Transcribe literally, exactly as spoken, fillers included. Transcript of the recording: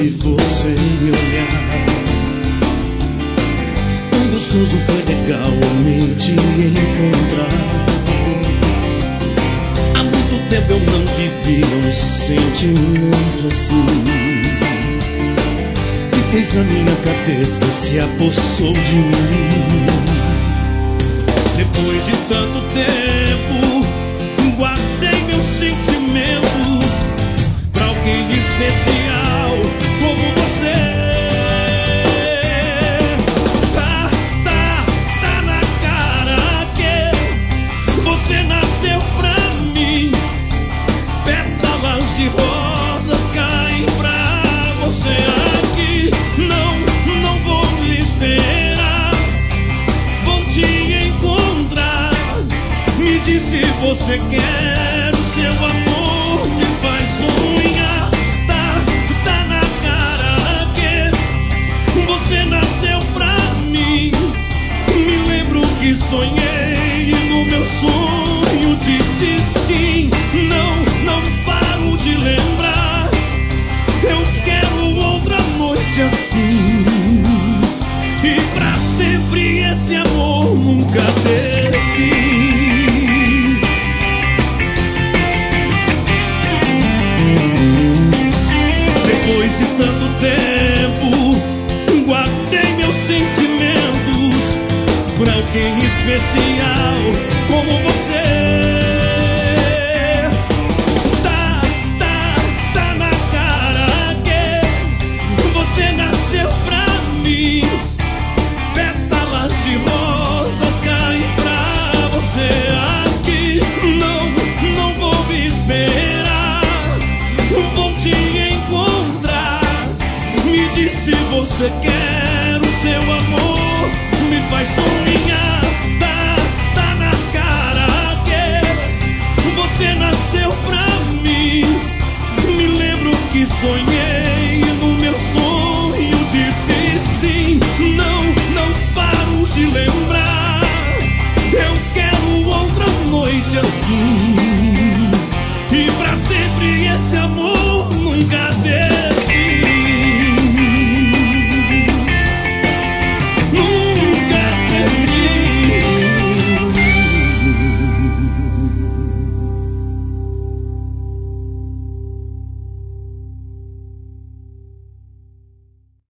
vi você me olhar. Tão gostoso, foi legal me te encontrar. Há muito tempo eu não vivia um sentimento assim, que fez a minha cabeça se apossou de mim. Depois de tanto tempo, guardei meus sentimentos pra alguém especial como você. Tá, tá, tá na cara que você nasceu pra mim. Pétalas de rosas caem pra você aqui. Não, não vou lhe esperar, vou te encontrar. Me diz se você quer, o seu amor me faz sonhar. Tá, tá na cara que você nasceu pra mim. Me lembro que sonhei e no meu sonho disse sim. Não, não paro de lembrar. Eu quero outra noite assim, e pra sempre esse amor nunca ter fim. Depois de tanto tempo, guardei meus sentimentos pra alguém especial como você. Tá, tá, tá na cara que você nasceu pra mim. Pétalas de rosas caem pra você aqui. Não, não vou me esperar, vou te encontrar. Me diz se você quer, o seu amor me faz sonhar. Tá, tá na cara que você nasceu pra mim. Me lembro que sonhei e no meu sonho disse sim. Não, não paro de lembrar. Eu quero outra noite assim, e pra sempre esse amor